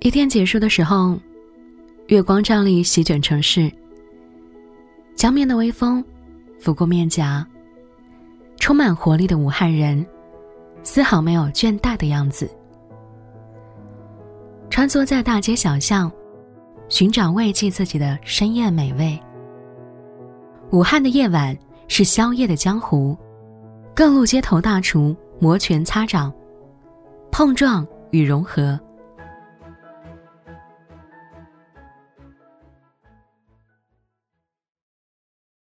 一天结束的时候，月光照例席卷城市，江面的微风拂过面颊，充满活力的武汉人丝毫没有倦怠的样子。穿梭在大街小巷，寻找慰藉自己的深夜美味。武汉的夜晚是宵夜的江湖，各路街头大厨摩拳擦掌，碰撞与融合